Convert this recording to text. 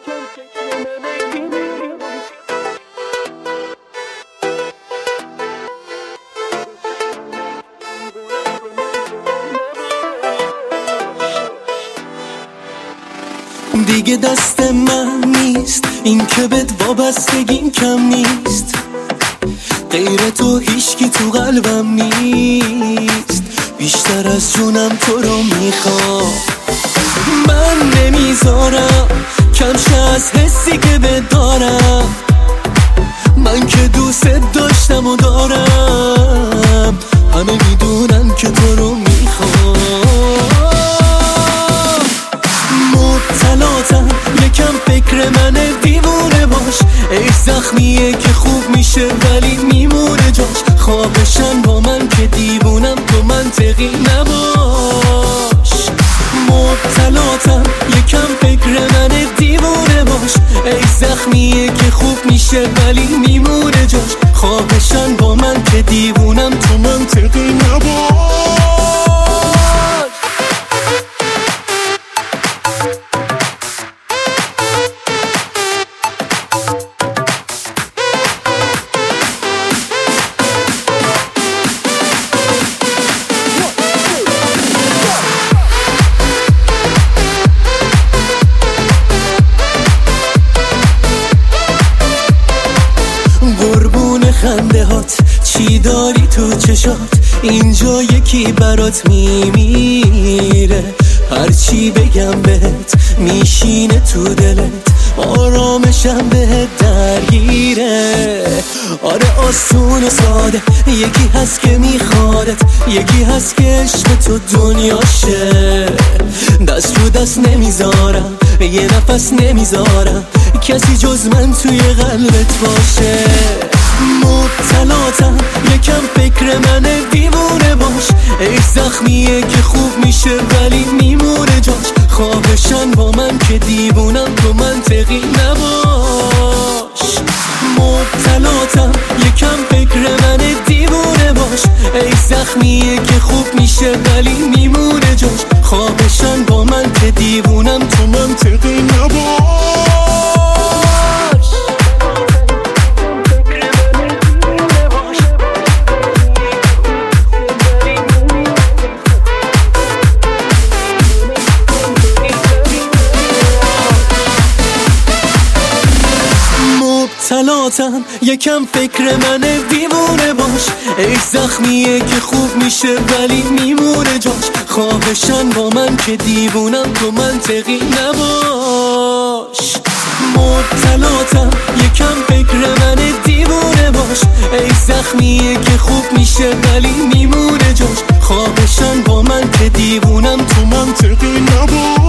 دیگه دست من نیست این که بهت وابستگیم کم نیست، غیر تو هیچکی تو قلبم نیست، بیشتر از جونم تو رو میخوام. من نمیذارم کم شه از حسی که بهت دارم، من که دوست داشتم و دارم، همه میدونن که تو رو میخوام. مبتلاتم یکم فکر منه دیوونه باش، ای زخمیه که خوب میشه ولی میمونه جاش، خوابشن با من که دیوونم تو منطقی نباش. مبتلاتم یکم فکر منه دیوونه باش، ای زخمیه که خوب میشه ولی میمونه جاش، خوابشن با من که دیوونم تو منطقی نباش. قربون خنده هات چی داری تو چشات، اینجا یکی برات میمیره، هرچی بگم بهت میشینه تو دلت، آرامشم بهت درگیره. آره آسون و ساده، یکی هست که میخوادت، یکی هست که عشق تو دنیاشه، دست رو دست نمیذارم یه نفس نمیذارم کسی جز من توی قلبت باشه. مبتلاتم یکم فکر منه دیوونه باش، ای زخمیه که خوب میشه ولی میمونه جاش، خوابشن با من که دیوونم تو منطقی نباش. مبتلاتم یکم فکر منه دیوونه باش، ای زخمیه که خوب میشه ولی میمونه جاش، خوابشن با من که دیوونم تو منطقی نباش. مبتلاتم یکم فکر منه دیوونه باش، ای زخمیه که خوب میشه ولی میمونه جاش، خوابشن با من که دیوونم تو منطقی نباش. مبتلاتم یکم فکر منه دیوونه باش، ای زخمیه که خوب میشه ولی میمونه جاش، خوابشن با من که دیوونم تو منطقی نباش.